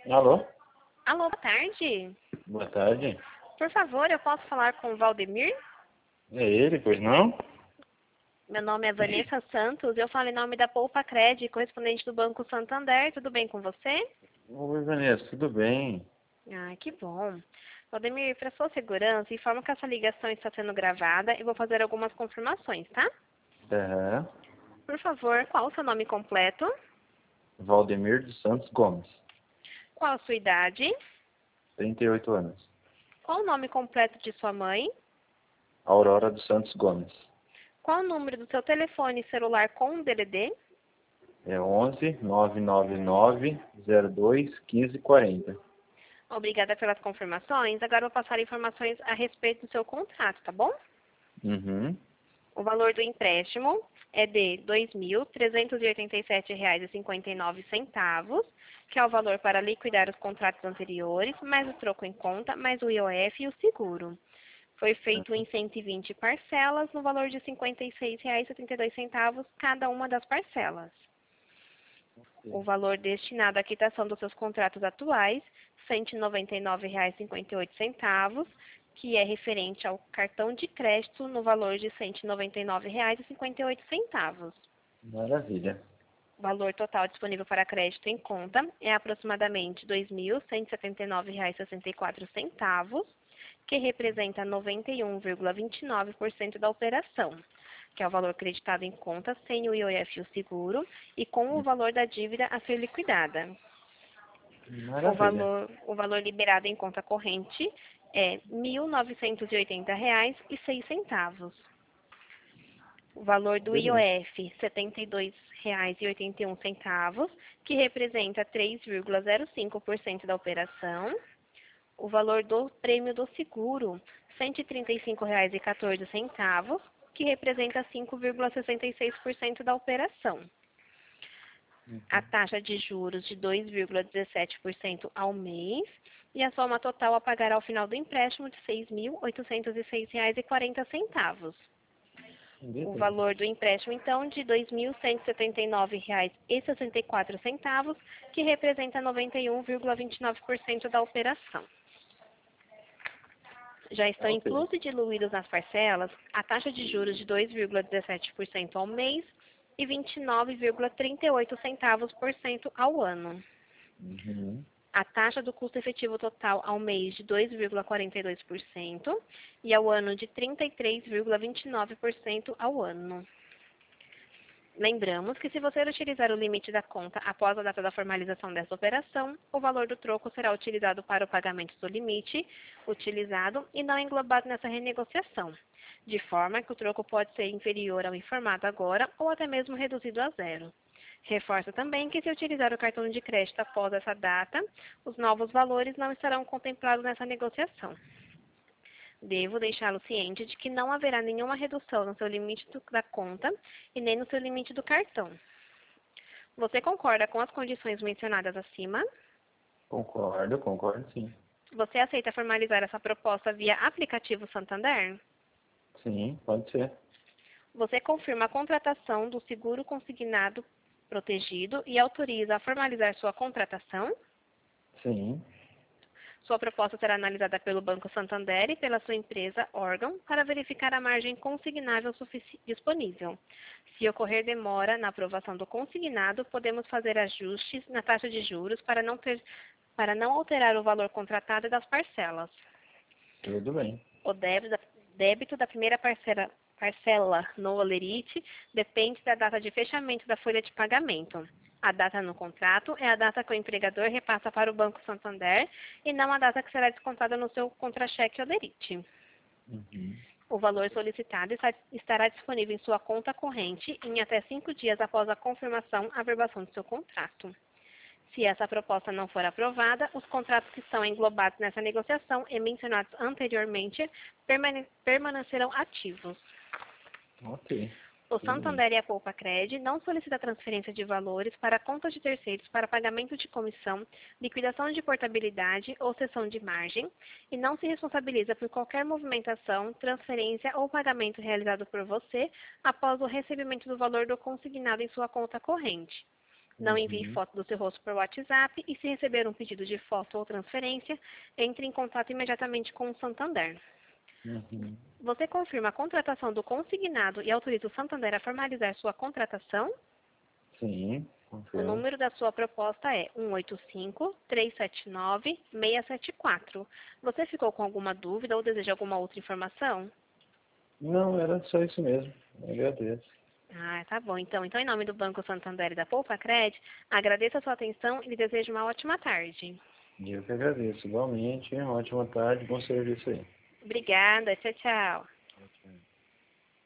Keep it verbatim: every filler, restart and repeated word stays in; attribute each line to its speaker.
Speaker 1: Alô?
Speaker 2: Alô, boa tarde.
Speaker 1: Boa tarde.
Speaker 2: Por favor, eu posso falar com o Valdemir?
Speaker 1: É ele, pois não?
Speaker 2: Meu nome é Vanessa Santos, eu falo em nome da Poupa Cred, correspondente do Banco Santander. Tudo bem com você?
Speaker 1: Oi, Vanessa, tudo bem?
Speaker 2: Ah, que bom. Valdemir, para sua segurança, informo que essa ligação está sendo gravada e vou fazer algumas confirmações, tá?
Speaker 1: Aham.
Speaker 2: Por favor, qual o seu nome completo?
Speaker 1: Valdemir dos Santos Gomes,
Speaker 2: Qual a sua idade?
Speaker 1: trinta e oito anos.
Speaker 2: Qual o nome completo de sua mãe?
Speaker 1: Aurora dos Santos Gomes.
Speaker 2: Qual o número do seu telefone celular com o D D D?
Speaker 1: É onze, nove nove nove, zero dois, quinze, quarenta.
Speaker 2: Obrigada pelas confirmações. Agora eu vou passar informações a respeito do seu contrato, tá bom?
Speaker 1: Uhum.
Speaker 2: O valor do empréstimo é de dois mil trezentos e oitenta e sete reais e cinquenta e nove centavos, que é o valor para liquidar os contratos anteriores, mais o troco em conta, mais o I O F e o seguro. Foi feito em cento e vinte parcelas, no valor de cinquenta e seis reais e setenta e dois centavos cada uma das parcelas. O valor destinado à quitação dos seus contratos atuais, cento e noventa e nove reais e cinquenta e oito centavos, que é referente ao cartão de crédito no valor de cento e noventa e nove reais e cinquenta e oito centavos.
Speaker 1: Maravilha.
Speaker 2: O valor total disponível para crédito em conta é aproximadamente dois mil cento e setenta e nove reais e sessenta e quatro centavos, que representa noventa e um vírgula vinte e nove por cento da operação, que é o valor creditado em conta sem o I O F e o seguro e com o valor da dívida a ser liquidada. O
Speaker 1: Maravilha.
Speaker 2: valor, o valor liberado em conta corrente é mil novecentos e oitenta reais e seis centavos. O valor do
Speaker 1: Beleza.
Speaker 2: I O F, setenta e dois reais e oitenta e um centavos, que representa três vírgula zero cinco por cento da operação. O valor do prêmio do seguro, cento e trinta e cinco reais e quatorze centavos, que representa cinco vírgula sessenta e seis por cento da operação. A taxa de juros de dois vírgula dezessete por cento ao mês e a soma total a pagar ao final do empréstimo de seis mil oitocentos e seis reais e quarenta centavos. O
Speaker 1: Beleza.
Speaker 2: valor do empréstimo, então, de dois mil cento e setenta e nove reais e sessenta e quatro centavos, que representa noventa e um vírgula vinte e nove por cento da operação. Já estão
Speaker 1: Ok.
Speaker 2: inclusos e diluídos nas parcelas a taxa de juros de dois vírgula dezessete por cento ao mês e vinte e nove vírgula trinta e oito centavos por cento ao ano.
Speaker 1: Uhum.
Speaker 2: A taxa do custo efetivo total ao mês de dois vírgula quarenta e dois por cento e ao ano de trinta e três vírgula vinte e nove por cento ao ano. Lembramos que se você utilizar o limite da conta após a data da formalização dessa operação, o valor do troco será utilizado para o pagamento do limite utilizado e não englobado nessa renegociação, de forma que o troco pode ser inferior ao informado agora ou até mesmo reduzido a zero. Reforça também que se utilizar o cartão de crédito após essa data, os novos valores não estarão contemplados nessa negociação. Devo deixá-lo ciente de que não haverá nenhuma redução no seu limite do- da conta e nem no seu limite do cartão. Você concorda com as condições mencionadas acima?
Speaker 1: Concordo, concordo sim.
Speaker 2: Você aceita formalizar essa proposta via aplicativo Santander?
Speaker 1: Sim, pode ser.
Speaker 2: Você confirma a contratação do seguro consignado protegido e autoriza a formalizar sua contratação?
Speaker 1: Sim.
Speaker 2: Sua proposta será analisada pelo Banco Santander e pela sua empresa órgão para verificar a margem consignável sufici- disponível. Se ocorrer demora na aprovação do consignado, podemos fazer ajustes na taxa de juros para não, ter, para não alterar o valor contratado das parcelas.
Speaker 1: Tudo bem.
Speaker 2: O débito da, débito da primeira parcela, parcela no Olerite depende da data de fechamento da folha de pagamento. A data no contrato é a data que o empregador repassa para o Banco Santander e não a data que será descontada no seu contra-cheque Olerite.
Speaker 1: Uhum.
Speaker 2: O valor solicitado está- estará disponível em sua conta corrente em até cinco dias após a confirmação a averbação do seu contrato. Se essa proposta não for aprovada, os contratos que estão englobados nessa negociação e mencionados anteriormente permane- permanecerão ativos.
Speaker 1: Ok.
Speaker 2: O
Speaker 1: Tudo bem.
Speaker 2: Santander e a Poupa Cred não solicitam transferência de valores para contas de terceiros para pagamento de comissão, liquidação de portabilidade ou cessão de margem e não se responsabiliza por qualquer movimentação, transferência ou pagamento realizado por você após o recebimento do valor do consignado em sua conta corrente. Não envie
Speaker 1: Uhum.
Speaker 2: foto do seu rosto por WhatsApp e se receber um pedido de foto ou transferência, entre em contato imediatamente com o Santander.
Speaker 1: Uhum.
Speaker 2: Você confirma a contratação do consignado e autoriza o Santander a formalizar sua contratação?
Speaker 1: Sim,
Speaker 2: O
Speaker 1: confirmo.
Speaker 2: número da sua proposta é um oito cinco, três sete nove, seis sete quatro. Você ficou com alguma dúvida ou deseja alguma outra informação?
Speaker 1: Não, era só isso mesmo. Agradeço.
Speaker 2: Ah, tá bom. Então, então, em nome do Banco Santander e da Poupa Cred, agradeço a sua atenção e lhe desejo uma ótima tarde.
Speaker 1: E eu que agradeço. Igualmente, uma ótima tarde, bom serviço aí.
Speaker 2: Obrigada. Tchau, tchau.